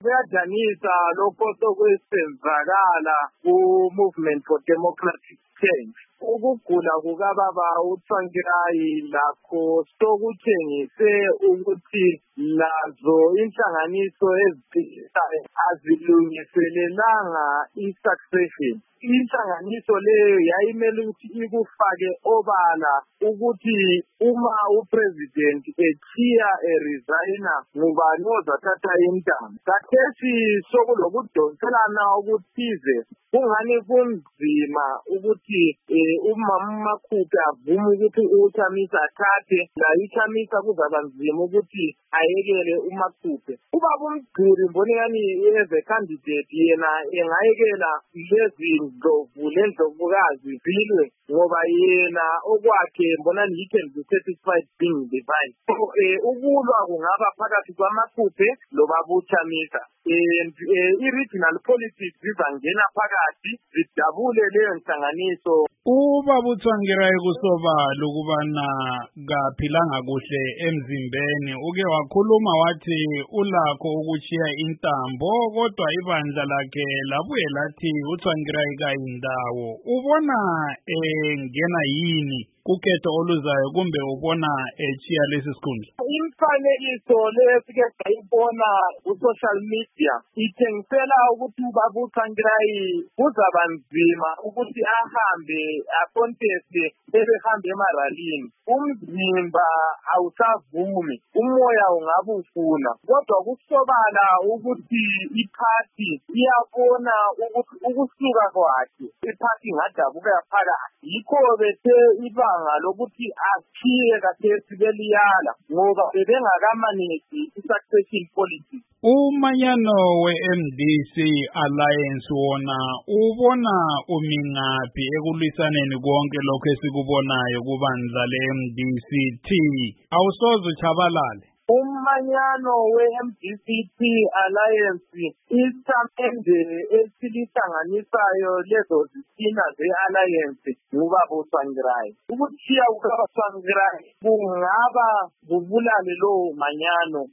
kuyajanisa lokho sokwesenzakala ku-Movement for Democratic Change. Ukugula kukababa uTsvangirai lakho sokutshengise ukuthi lazo inhlanganiso ezithisayo azilungiselelanga i-succession. Inhlanganiso leyo yayimele ukuthi ikufake obala ukuthi uma upresident echiya resigna ngubani ozathatha intamo. Kathesi sokulokudonselana okuthize kungani kunzima ukuthi uMaMakhuphe avume ukuthi uChamisa athathe, la iChamisa kuzaba nzima ukuthi ayekele uMakhuphe. Ubaba uMgqiri mbonekani as a candidate yena engayekela lezi ndlovukazi zilwe ngoba yena okwakhe mbonani he can be satisfied being divine. Ukulwa kungaba phakathi kwaMakhuphe lobaba uChamisa. I-regional politics zizangena phakathi zidabule leyo nhlanganiso. Ubaba uTsvangirai kusobala ukubana kaphilanga kuhle emzimbeni, uke wakhuluma wathi ulakho ukuchiya intambo, kodwa ibandla lakhe labuye lathi uTsvangirai kayindawo. Ubona ngena yini kukhetho oluzayo kumbe ubona echiya lesi sikhundla? Imfanekiso lesike sayibona ku-social media ithengisela ukuthi ubaba uTsvangirai kuzaba nzima ukuthi ahambe aconteste ebehambe emaralini. Umzimba awusavumi, umoya ungabe ufuna, kodwa kusobala ukuthi iphathi iyabona ukuthi ukusuka kwakhe iphathi ingadabuka phakathi. Yikho bethe ibanga lokuthi akhiye kathesi beliyala ngoba bebengakamaneki i-succession policy. Umanyano we-MDC Alliance wona ubona umingaphi ekulwisaneni konke lokho esikubonayo kubandla le-MDC-T? Awusoze uchabalale. Umanyano we-MDC-T Alliance isamende esilihlanganisayo lezo zithina ze-Alliance ngubaba uTsvangirai. Ukuthiya ukubaba uTsvangirai kungaba kubulale lowo manyano